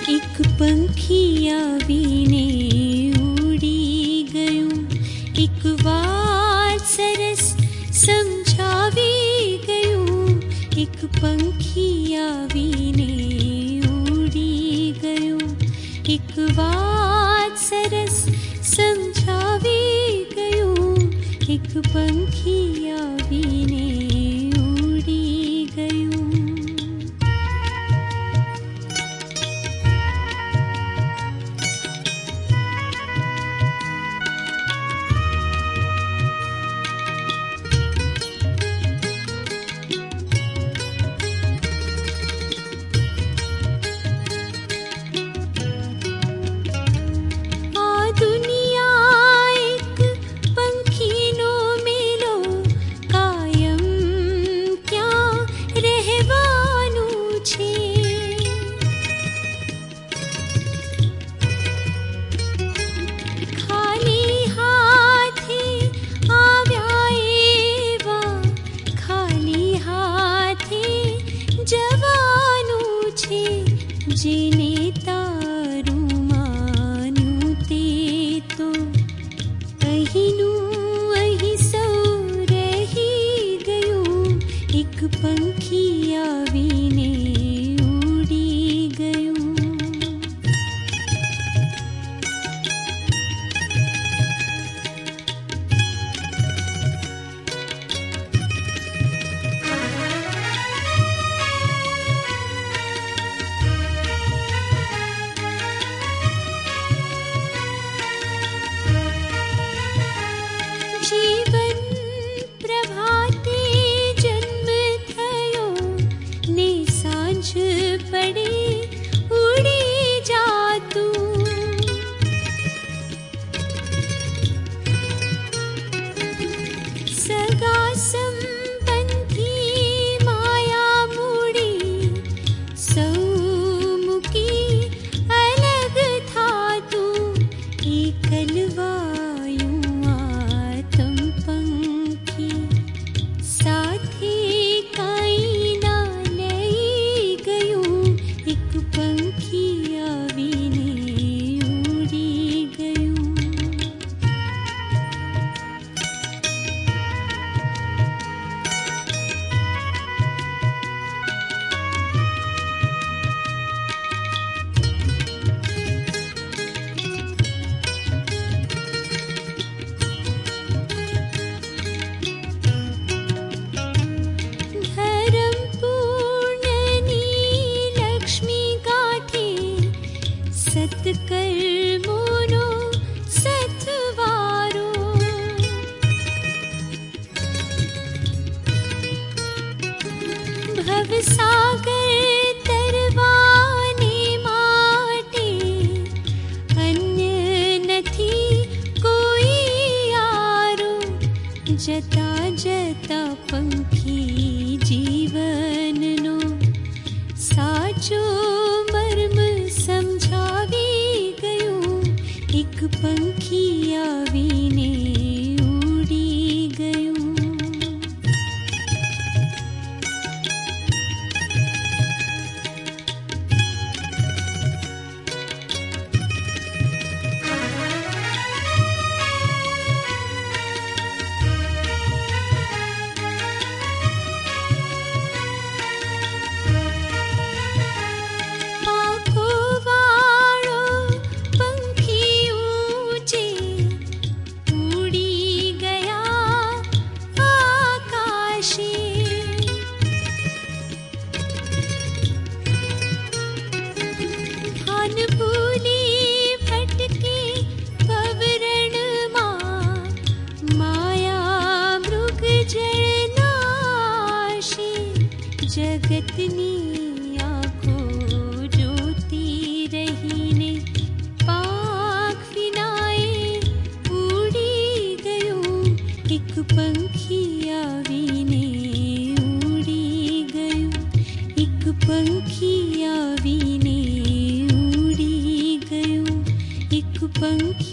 एक पंखी आवीने उड़ी गयूं, एक વાત સરસ સમજાવી ગયું, એક પંખી આવીને ઉડી ગયું, એક વાત સરસ સમજાવી ગયું, એક પંખી આવીને ઉડી ગયું. જેને તારું માન્યું તે તો અહીંનું અહીં સૌ રહી ગયું, એક પંખી આવીને ઉડી ગયું. जीवन प्रभाते जन्म थयो ने सांझ पड़े उड़ी जातुं, सगा संबंधी माया मूड़ी सौ मुकी अलग थातुं, एकलवा સત્કર્મોનો સથવારો, ભવસાગર તરવાને માટે અન્ય નથી કોઈ આરો, જતા જતા પંખી જીવનનો સાચો મર્મ સમજાવી ગયું, એક પંખી આવીને ઉડી ગયું. જગતની આંખો જોતી રહીને પાંખ વિનાએ ઉડી ગયું, એક પંખી આવીને ઉડી ગયું, એક પંખી આવીને ઉડી ગયું, એક પંખી